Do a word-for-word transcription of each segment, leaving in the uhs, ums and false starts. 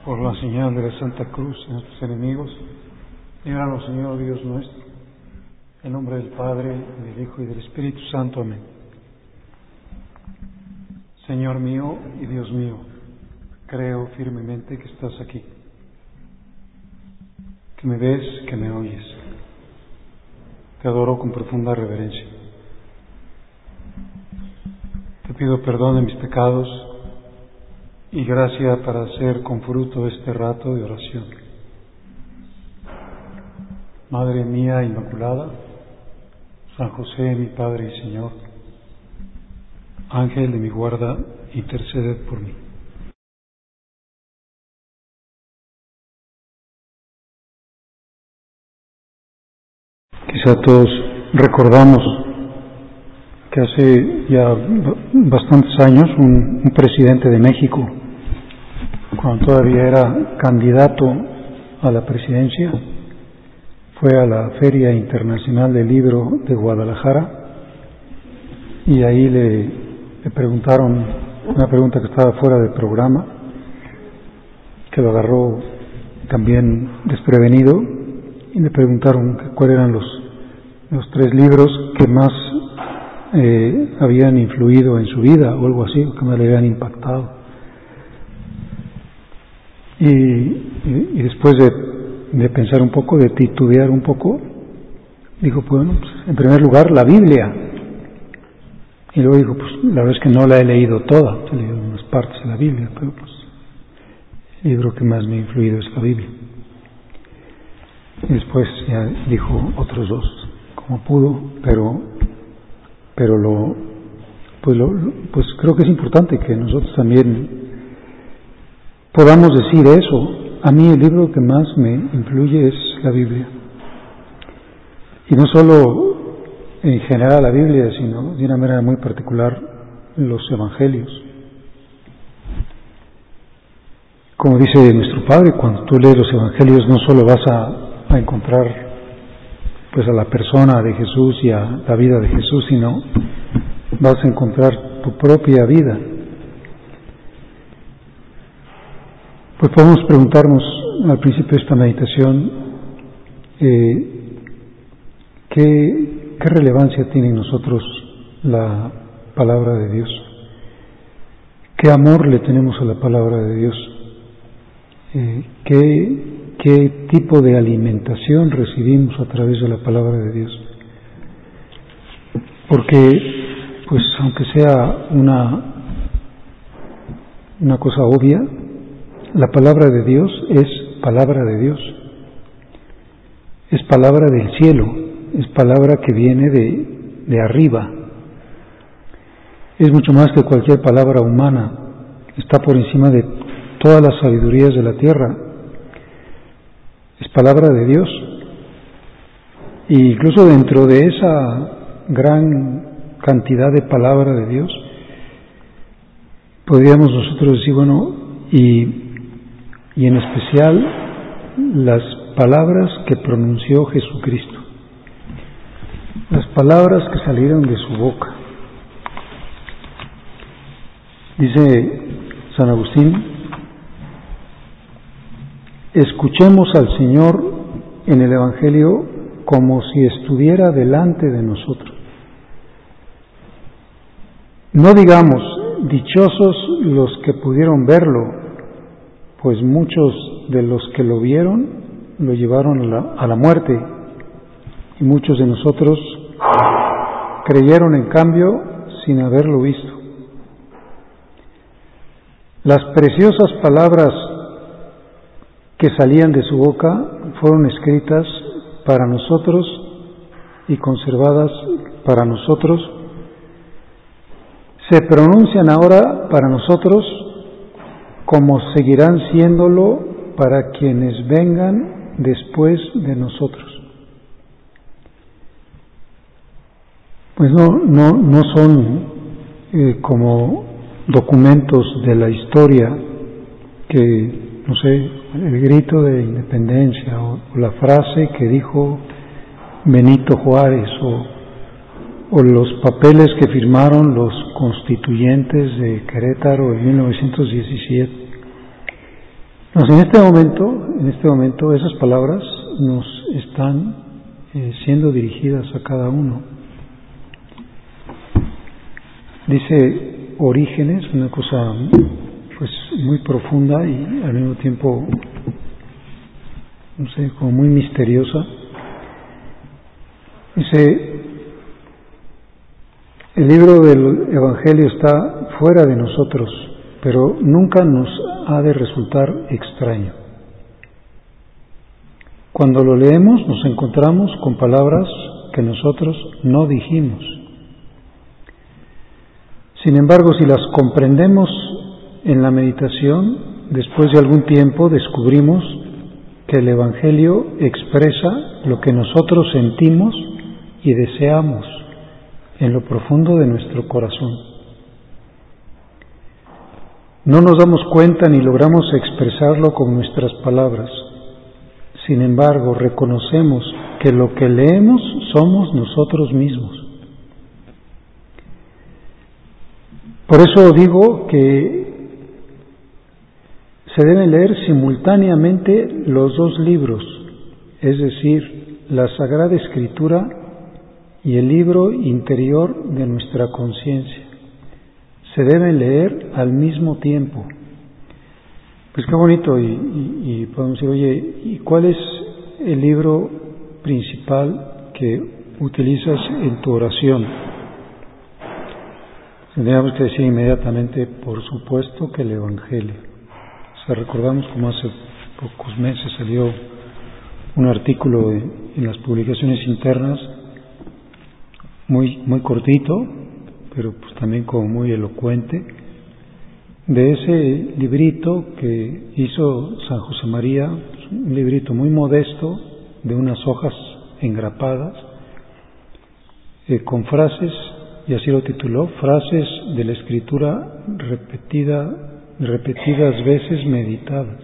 Por la señal de la Santa Cruz de nuestros enemigos, líbranos, Señor Dios nuestro, en nombre del Padre, y del Hijo, y del Espíritu Santo. Amén. Señor mío y Dios mío, creo firmemente que estás aquí, que me ves, que me oyes. Te adoro con profunda reverencia. Te pido perdón de mis pecados y gracia para hacer con fruto este rato de oración. Madre mía Inmaculada, San José, mi Padre y Señor, Ángel de mi guarda, interceded por mí. Quizá todos recordamos que hace ya bastantes años un, un presidente de México, cuando todavía era candidato a la presidencia, fue a la Feria Internacional del Libro de Guadalajara y ahí le, le preguntaron una pregunta que estaba fuera del programa, que lo agarró también desprevenido, y le preguntaron cuáles eran los, los tres libros que más eh, habían influido en su vida o algo así, que más le habían impactado. Y, y, y después de, de pensar un poco, de titubear un poco, dijo, bueno, pues, en primer lugar, la Biblia. Y luego dijo, pues la verdad es que no la he leído toda, he leído unas partes de la Biblia, pero pues el libro que más me ha influido es la Biblia. Y después ya dijo otros dos, como pudo, pero pero lo pues lo pues creo que es importante que nosotros también podamos decir eso. A mí el libro que más me influye es la Biblia. Y no solo en general la Biblia, sino de una manera muy particular los Evangelios. Como dice nuestro Padre, cuando tú lees los Evangelios no solo vas a, a encontrar pues a la persona de Jesús y a la vida de Jesús, sino vas a encontrar tu propia vida. Pues podemos preguntarnos al principio de esta meditación eh, ¿qué, qué relevancia tiene en nosotros la palabra de Dios? ¿Qué amor le tenemos a la palabra de Dios? Eh, ¿qué, ¿Qué tipo de alimentación recibimos a través de la palabra de Dios? Porque, pues aunque sea una, una cosa obvia, la palabra de Dios es palabra de Dios, es palabra del cielo, es palabra que viene de, de arriba, es mucho más que cualquier palabra humana, está por encima de todas las sabidurías de la tierra, es palabra de Dios. E incluso dentro de esa gran cantidad de palabra de Dios, podríamos nosotros decir, bueno, y y en especial las palabras que pronunció Jesucristo, las palabras que salieron de su boca. Dice San Agustín, escuchemos al Señor en el Evangelio como si estuviera delante de nosotros. No digamos, dichosos los que pudieron verlo, pues muchos de los que lo vieron lo llevaron a la, a la muerte, y muchos de nosotros creyeron en cambio sin haberlo visto. Las preciosas palabras que salían de su boca fueron escritas para nosotros y conservadas para nosotros, se pronuncian ahora para nosotros, como seguirán siéndolo para quienes vengan después de nosotros. Pues no, no, no son eh, como documentos de la historia que, no sé, el grito de independencia o, o la frase que dijo Benito Juárez o, o los papeles que firmaron los constituyentes de Querétaro en mil novecientos diecisiete. Pues en este momento, en este momento esas palabras nos están eh, siendo dirigidas a cada uno. Dice Orígenes, una cosa pues muy profunda y al mismo tiempo, no sé, como muy misteriosa. Dice, el libro del Evangelio está fuera de nosotros, pero nunca nos ha de resultar extraño. Cuando lo leemos nos encontramos con palabras que nosotros no dijimos. Sin embargo, si las comprendemos en la meditación, después de algún tiempo descubrimos que el Evangelio expresa lo que nosotros sentimos y deseamos en lo profundo de nuestro corazón. No nos damos cuenta ni logramos expresarlo con nuestras palabras. Sin embargo, reconocemos que lo que leemos somos nosotros mismos. Por eso digo que se deben leer simultáneamente los dos libros, es decir, la Sagrada Escritura y el libro interior de nuestra conciencia. Se deben leer al mismo tiempo. Pues qué bonito, y, y, y podemos decir, oye, ¿y cuál es el libro principal que utilizas en tu oración? Tendríamos que decir inmediatamente, por supuesto, que el Evangelio. O sea, recordamos como hace pocos meses salió un artículo en, en las publicaciones internas, muy, muy cortito, pero pues también como muy elocuente, de ese librito que hizo San José María, un librito muy modesto, de unas hojas engrapadas, eh, con frases, y así lo tituló, frases de la Escritura repetida, repetidas veces meditadas.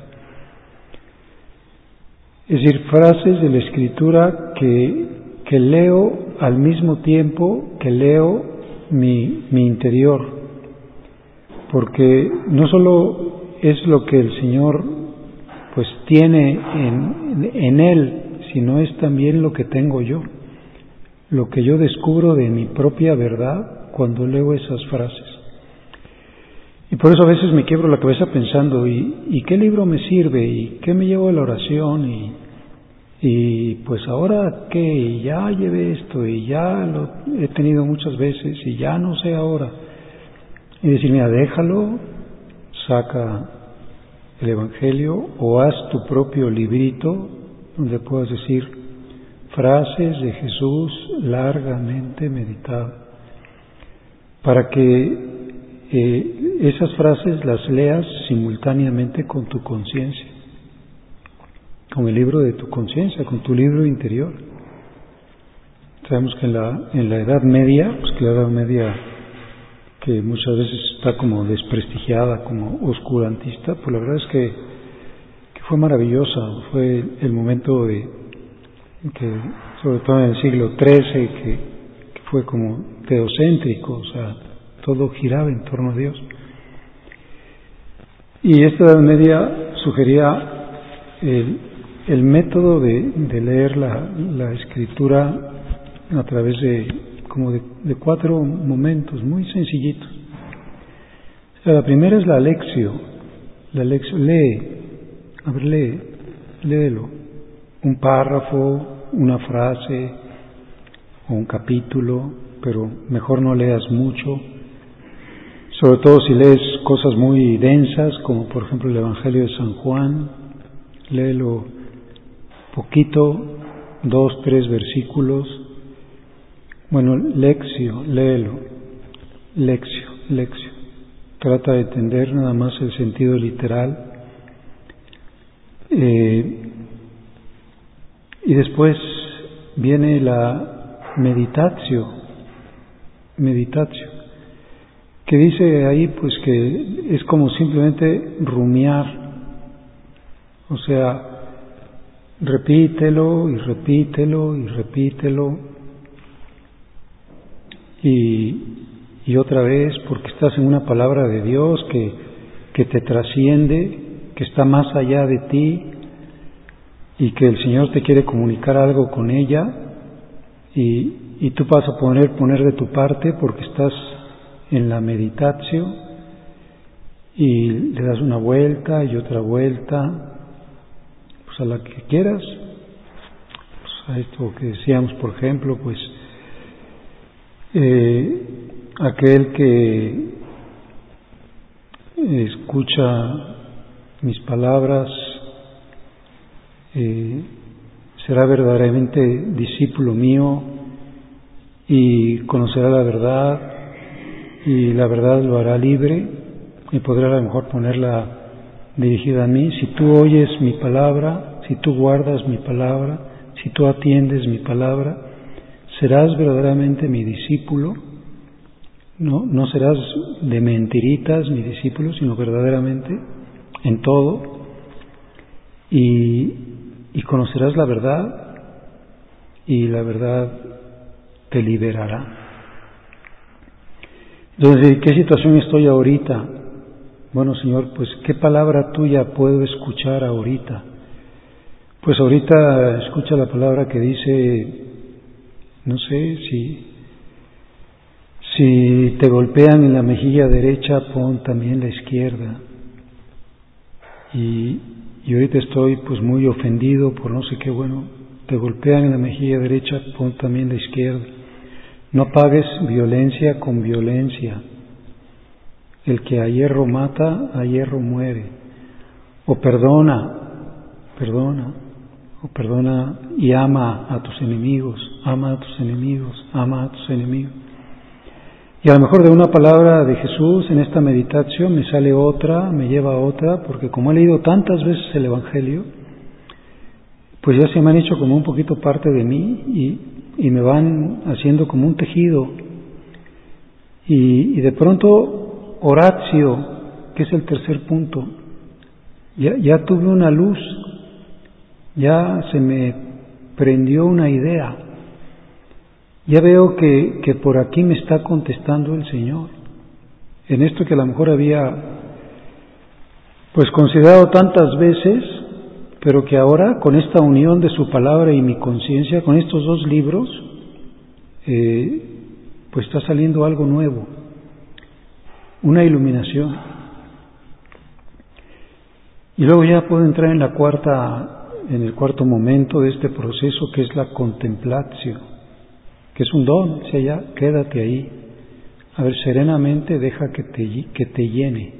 Es decir, frases de la Escritura que, que leo al mismo tiempo que leo mi, mi interior, porque no solo es lo que el Señor pues tiene en, en Él, sino es también lo que tengo yo, lo que yo descubro de mi propia verdad cuando leo esas frases. Y por eso a veces me quiebro la cabeza pensando, ¿y, y qué libro me sirve? ¿Y qué me llevo a la oración? Y, y pues ahora qué, y ya llevé esto, y ya lo he tenido muchas veces, y ya no sé ahora. Y decir, mira, déjalo, saca el Evangelio, o haz tu propio librito, donde puedas decir frases de Jesús largamente meditadas, para que eh, esas frases las leas simultáneamente con tu conciencia, con el libro de tu conciencia, con tu libro interior. Sabemos que en la, en la Edad Media, pues que la Edad Media que muchas veces está como desprestigiada, como oscurantista, pues la verdad es que, que fue maravillosa, fue el momento de que, sobre todo en el siglo trece, que, que fue como teocéntrico, o sea, todo giraba en torno a Dios. Y esta Edad Media sugería el, el método de, de leer la, la Escritura a través de como de, de cuatro momentos muy sencillitos. O sea, la primera es la lección. La lección, lee, a ver, lee, léelo. Un párrafo, una frase o un capítulo, pero mejor no leas mucho. Sobre todo si lees cosas muy densas, como por ejemplo el Evangelio de San Juan, léelo poquito, dos, tres versículos. Bueno, lección, léelo, lección, lección. Trata de entender nada más el sentido literal. Eh, y después viene la meditatio, meditatio, que dice ahí pues que es como simplemente rumiar, o sea, repítelo y repítelo y repítelo. Y, y otra vez, porque estás en una palabra de Dios que, que te trasciende, que está más allá de ti y que el Señor te quiere comunicar algo con ella y, y tú vas a poner, poner de tu parte porque estás en la meditación y le das una vuelta y otra vuelta, pues a la que quieras, pues a esto que decíamos, por ejemplo, pues eh, aquel que escucha mis palabras eh, será verdaderamente discípulo mío y conocerá la verdad y la verdad lo hará libre y podrá a lo mejor ponerla dirigida a mí. Si tú oyes mi palabra, si tú guardas mi palabra, si tú atiendes mi palabra, serás verdaderamente mi discípulo. No, no serás de mentiritas mi discípulo, sino verdaderamente en todo y, y conocerás la verdad y la verdad te liberará. Entonces, ¿en qué situación estoy ahorita? Bueno, Señor, pues ¿qué palabra tuya puedo escuchar ahorita? Pues ahorita escucha la palabra que dice, no sé, si, si te golpean en la mejilla derecha, pon también la izquierda. Y, y ahorita estoy pues muy ofendido por no sé qué, bueno, te golpean en la mejilla derecha, pon también la izquierda. No pagues violencia con violencia. El que a hierro mata, a hierro muere. O perdona, perdona, o perdona y ama a tus enemigos, ama a tus enemigos, ama a tus enemigos. Y a lo mejor de una palabra de Jesús en esta meditación me sale otra, me lleva a otra, porque como he leído tantas veces el Evangelio, pues ya se me han hecho como un poquito parte de mí y, y me van haciendo como un tejido. Y, y de pronto, Horatio, que es el tercer punto, ya, ya tuve una luz, ya se me prendió una idea. Ya veo que, que por aquí me está contestando el Señor, en esto que a lo mejor había pues considerado tantas veces, pero que ahora con esta unión de su palabra y mi conciencia, con estos dos libros, eh, pues está saliendo algo nuevo, una iluminación. Y luego ya puedo entrar en la cuarta, en el cuarto momento de este proceso, que es la contemplación, que es un don. O sea, ya quédate ahí, a ver, serenamente deja que te, que te llene,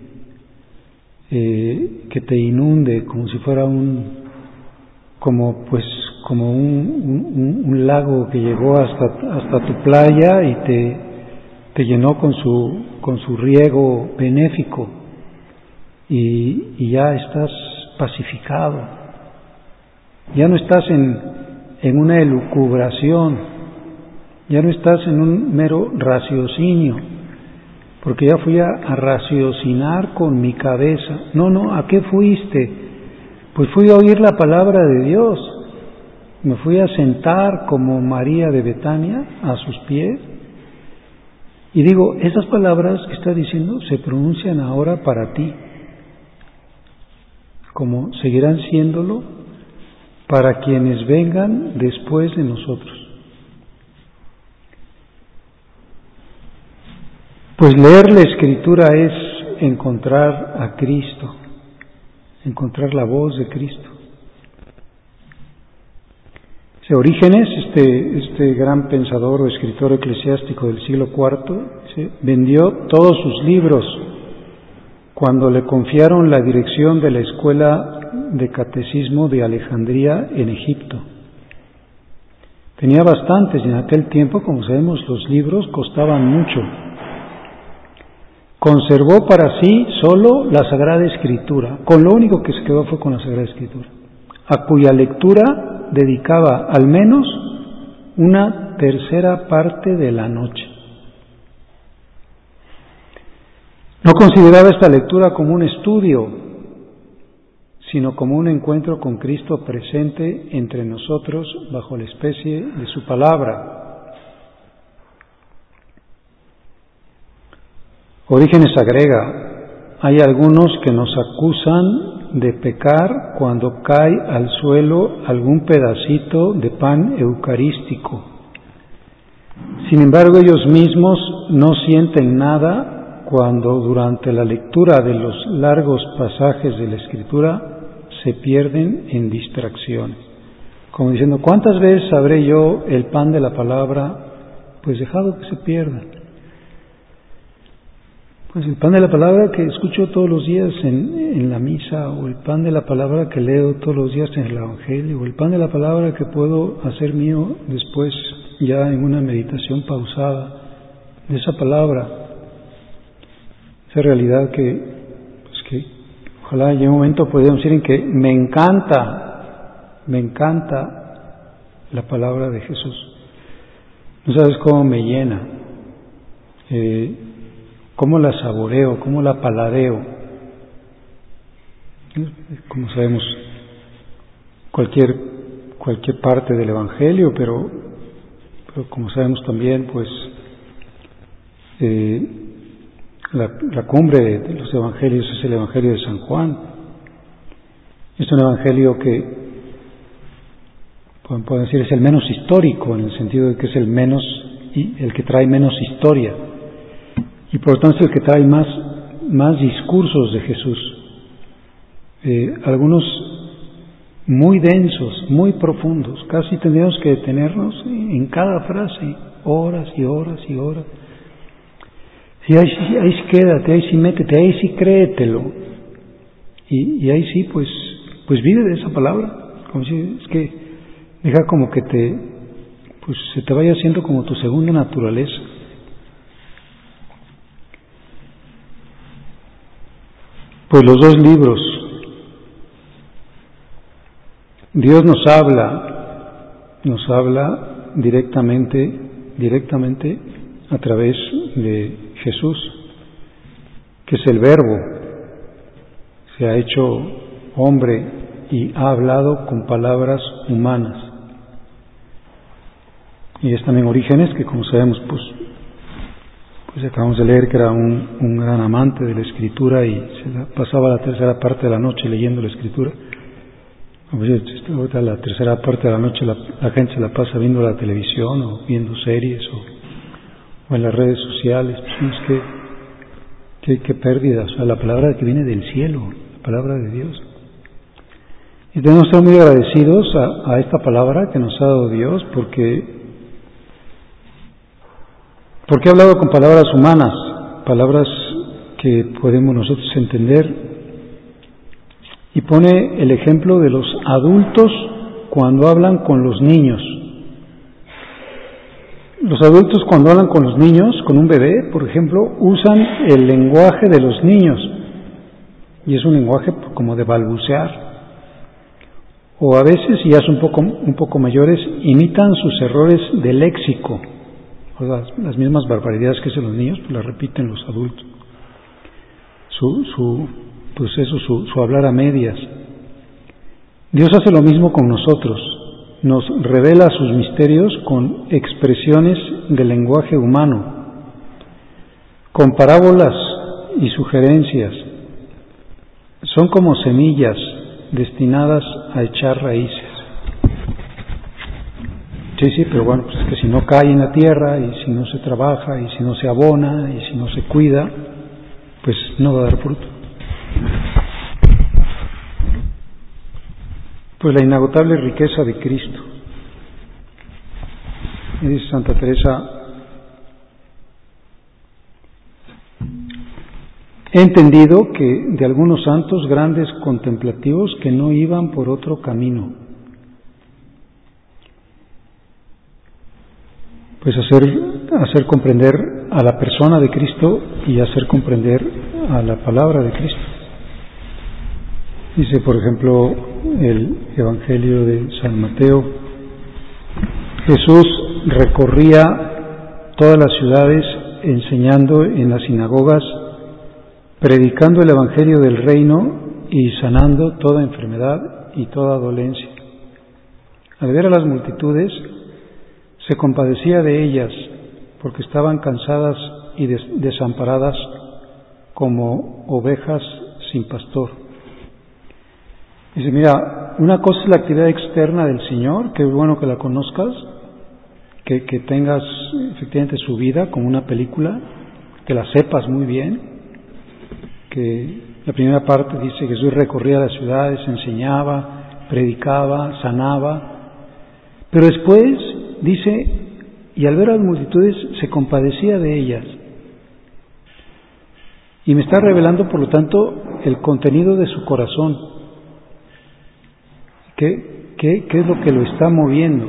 eh, que te inunde como si fuera un, como pues como un, un, un lago que llegó hasta, hasta tu playa y te, te llenó con su, con su riego benéfico y, y ya estás pacificado, ya no estás en, en una elucubración, ya no estás en un mero raciocinio, porque ya fui a, a raciocinar con mi cabeza. No, no, ¿a qué fuiste? Pues fui a oír la palabra de Dios. Me fui a sentar como María de Betania a sus pies y digo, esas palabras que está diciendo se pronuncian ahora para ti, como seguirán siéndolo para quienes vengan después de nosotros. Pues leer la Escritura es encontrar a Cristo, encontrar la voz de Cristo. Ese Orígenes, este, este gran pensador o escritor eclesiástico del siglo cuarto, ¿sí?, vendió todos sus libros cuando le confiaron la dirección de la escuela de catecismo de Alejandría en Egipto. Tenía bastantes y en aquel tiempo, como sabemos, los libros costaban mucho. Conservó para sí solo la Sagrada Escritura, con lo único que se quedó fue con la Sagrada Escritura, a cuya lectura dedicaba al menos una tercera parte de la noche. No consideraba esta lectura como un estudio, sino como un encuentro con Cristo presente entre nosotros bajo la especie de su palabra. Orígenes agrega, hay algunos que nos acusan de pecar cuando cae al suelo algún pedacito de pan eucarístico. Sin embargo, ellos mismos no sienten nada cuando durante la lectura de los largos pasajes de la Escritura se pierden en distracciones. Como diciendo, ¿cuántas veces habré yo el pan de la palabra pues dejado que se pierda? Pues el pan de la palabra que escucho todos los días en, en la misa, o el pan de la palabra que leo todos los días en el Evangelio, o el pan de la palabra que puedo hacer mío después ya en una meditación pausada de esa palabra, esa realidad que, pues que ojalá llegue un momento podamos decir en que me encanta, me encanta la palabra de Jesús. No sabes cómo me llena. Eh, cómo la saboreo, cómo la paladeo. Como sabemos, cualquier cualquier parte del Evangelio, pero, pero como sabemos también, pues eh, la, la cumbre de los Evangelios es el Evangelio de San Juan. Es un Evangelio que pueden decir es el menos histórico, en el sentido de que es el menos el que trae menos historia. Y por lo tanto es el que trae más, más discursos de Jesús, eh, algunos muy densos, muy profundos, casi tendríamos que detenernos en cada frase, horas y horas y horas. Y ahí sí, ahí sí quédate, ahí sí métete, ahí sí créetelo. Y, y ahí sí, pues, pues vive de esa palabra, como si, es que deja como que te, pues se te vaya haciendo como tu segunda naturaleza. Pues los dos libros, Dios nos habla, nos habla directamente, directamente a través de Jesús, que es el Verbo, se ha hecho hombre y ha hablado con palabras humanas. Y es también Orígenes, que como sabemos, pues Pues acabamos de leer que era un, un gran amante de la Escritura y se la pasaba la tercera parte de la noche leyendo la Escritura. Ahorita la tercera parte de la noche la, la gente se la pasa viendo la televisión o viendo series o, o en las redes sociales. Pues es que, que, que pérdida, o sea, la palabra que viene del cielo, la palabra de Dios. Y tenemos que estar muy agradecidos a, a esta palabra que nos ha dado Dios, porque Porque he hablado con palabras humanas, palabras que podemos nosotros entender, y pone el ejemplo de los adultos cuando hablan con los niños. Los adultos cuando hablan con los niños, con un bebé, por ejemplo, usan el lenguaje de los niños, y es un lenguaje como de balbucear. O a veces, y ya son un poco, un poco mayores, imitan sus errores de léxico. Las, las mismas barbaridades que hacen los niños, pues las repiten los adultos. Su, su, pues eso, su, su hablar a medias. Dios hace lo mismo con nosotros. Nos revela sus misterios con expresiones del lenguaje humano, con parábolas y sugerencias. Son como semillas destinadas a echar raíces. Sí, sí, pero bueno, pues es que si no cae en la tierra y si no se trabaja y si no se abona y si no se cuida, pues no va a dar fruto. Pues la inagotable riqueza de Cristo. Y dice Santa Teresa, he entendido que de algunos santos grandes contemplativos que no iban por otro camino, pues hacer, hacer comprender a la persona de Cristo y hacer comprender a la palabra de Cristo. Dice, por ejemplo, el Evangelio de San Mateo, Jesús recorría todas las ciudades enseñando en las sinagogas, predicando el Evangelio del reino y sanando toda enfermedad y toda dolencia. Al ver a las multitudes, se compadecía de ellas porque estaban cansadas y des- desamparadas como ovejas sin pastor. Dice, mira, una cosa es la actividad externa del Señor, que es bueno que la conozcas, que, que tengas efectivamente su vida como una película, que la sepas muy bien, que la primera parte dice que Jesús recorría las ciudades, enseñaba, predicaba, sanaba, pero después dice, y al ver a las multitudes se compadecía de ellas. Y me está revelando, por lo tanto, el contenido de su corazón. ¿Qué, qué, qué es lo que lo está moviendo?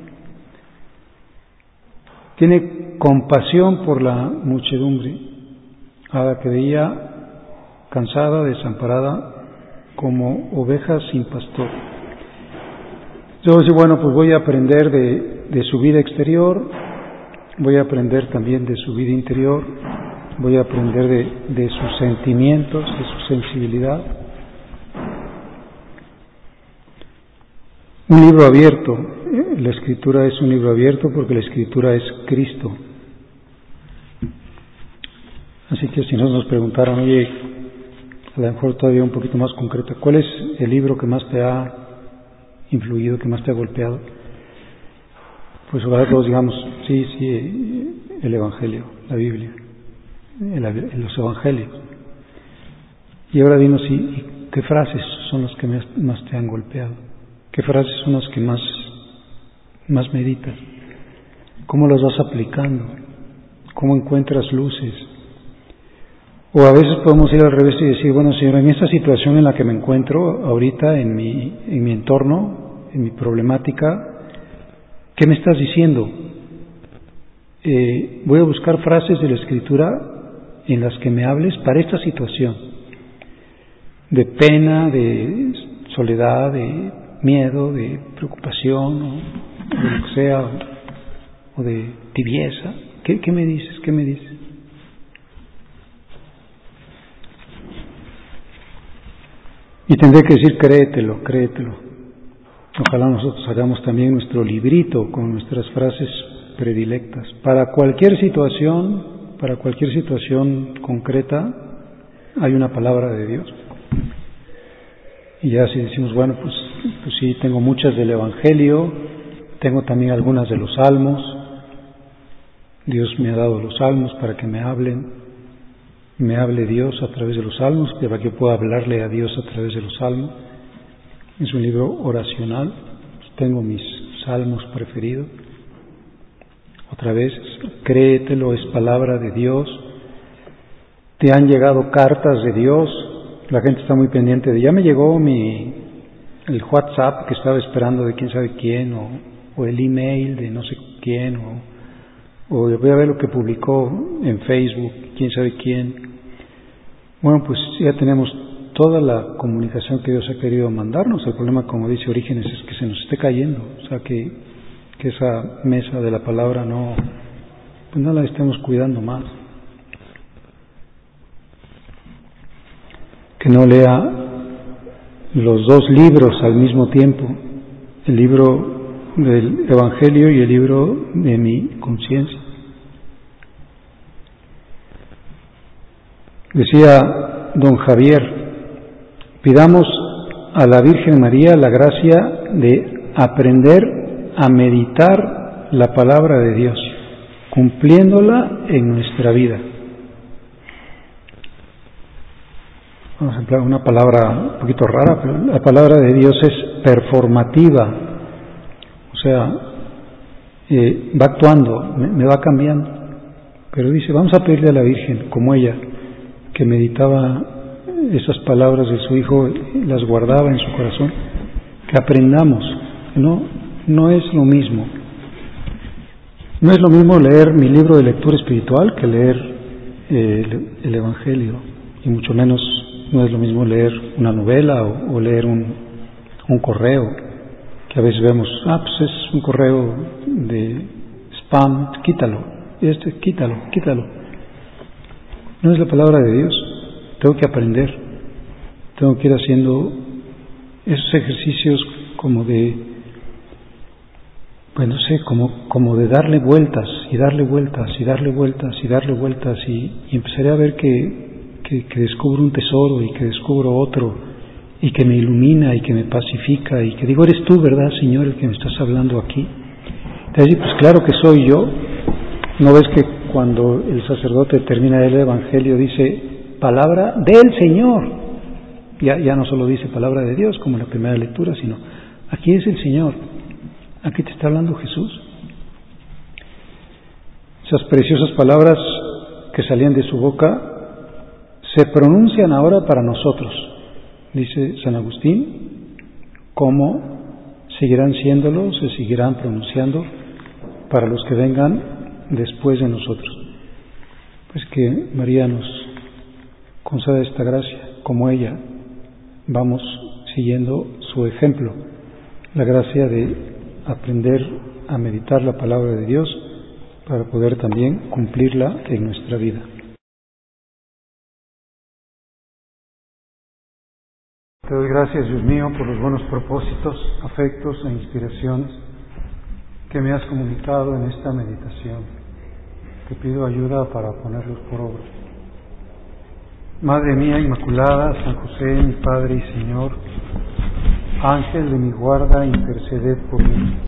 Tiene compasión por la muchedumbre, a la que veía cansada, desamparada, como ovejas sin pastor. Yo decía, bueno, pues voy a aprender de, de su vida exterior, voy a aprender también de su vida interior, voy a aprender de, de sus sentimientos, de su sensibilidad. Un libro abierto, la Escritura es un libro abierto porque la Escritura es Cristo. Así que si nos nos preguntaran, oye, a lo mejor todavía un poquito más concreta, ¿cuál es el libro que más te ha influido, que más te ha golpeado? Pues ojalá todos digamos, sí, sí, el Evangelio, la Biblia, el, el, los Evangelios. Y ahora dinos, ¿y qué frases son las que más te han golpeado? ¿Qué frases son las que más, más meditas? ¿Cómo las vas aplicando? ¿Cómo encuentras luces? O a veces podemos ir al revés y decir, bueno, Señor, en esta situación en la que me encuentro ahorita, en mi, en mi entorno, en mi problemática, ¿qué me estás diciendo? Eh, voy a buscar frases de la Escritura en las que me hables para esta situación, de pena, de soledad, de miedo, de preocupación, o de lo que sea, o de tibieza. ¿Qué, qué me dices? ¿Qué me dices? Y tendré que decir, créetelo, créetelo. Ojalá nosotros hagamos también nuestro librito con nuestras frases predilectas. Para cualquier situación, para cualquier situación concreta, hay una palabra de Dios. Y ya si decimos, bueno, pues, pues sí, tengo muchas del Evangelio, tengo también algunas de los Salmos. Dios me ha dado los Salmos para que me hablen. Me hable Dios a través de los Salmos, para que pueda hablarle a Dios a través de los Salmos. Es un libro oracional, tengo mis salmos preferidos. Otra vez, créetelo, es palabra de Dios. Te han llegado cartas de Dios, la gente está muy pendiente de, ya me llegó mi el WhatsApp que estaba esperando de quién sabe quién, o, o el email de no sé quién, o, o voy a ver lo que publicó en Facebook, quién sabe quién. Bueno, pues ya tenemos toda la comunicación que Dios ha querido mandarnos. El problema, como dice Orígenes, es que se nos esté cayendo, o sea, que, que esa mesa de la palabra no, pues no la estemos cuidando más. Que no lea los dos libros al mismo tiempo, el libro del Evangelio y el libro de mi conciencia. Decía don Javier, pidamos a la Virgen María la gracia de aprender a meditar la palabra de Dios, cumpliéndola en nuestra vida. Vamos a emplear una palabra un poquito rara, pero la palabra de Dios es performativa, o sea, eh, va actuando, me, me va cambiando. Pero dice, vamos a pedirle a la Virgen, como ella, que meditaba esas palabras de su Hijo, las guardaba en su corazón, que aprendamos. No, no es lo mismo. No es lo mismo leer mi libro de lectura espiritual que leer eh, el, el Evangelio, y mucho menos no es lo mismo leer una novela o, o leer un, un correo, que a veces vemos, ah, pues es un correo de spam, quítalo, este, quítalo, quítalo. No es la palabra de Dios. Tengo que aprender, tengo que ir haciendo esos ejercicios como de, pues no sé, como, como de darle vueltas y darle vueltas y darle vueltas y darle vueltas y, y empezaré a ver que, que, que descubro un tesoro y que descubro otro y que me ilumina y que me pacifica y que digo, eres tú, ¿verdad, Señor, el que me estás hablando aquí? Entonces, pues claro que soy yo. ¿No ves que cuando el sacerdote termina el Evangelio dice palabra del Señor? Ya, ya no solo dice palabra de Dios como en la primera lectura, sino aquí es el Señor, aquí te está hablando Jesús. Esas preciosas palabras que salían de su boca se pronuncian ahora para nosotros, dice San Agustín, como seguirán siéndolo, se seguirán pronunciando para los que vengan después de nosotros. Pues que María nos conceda esta gracia, como ella vamos siguiendo su ejemplo, la gracia de aprender a meditar la palabra de Dios para poder también cumplirla en nuestra vida. Te doy gracias, Dios mío, por los buenos propósitos, afectos e inspiraciones que me has comunicado en esta meditación. Te pido ayuda para ponerlos por obra. Madre mía Inmaculada, San José, mi Padre y Señor, Ángel de mi guarda, interceded por mí.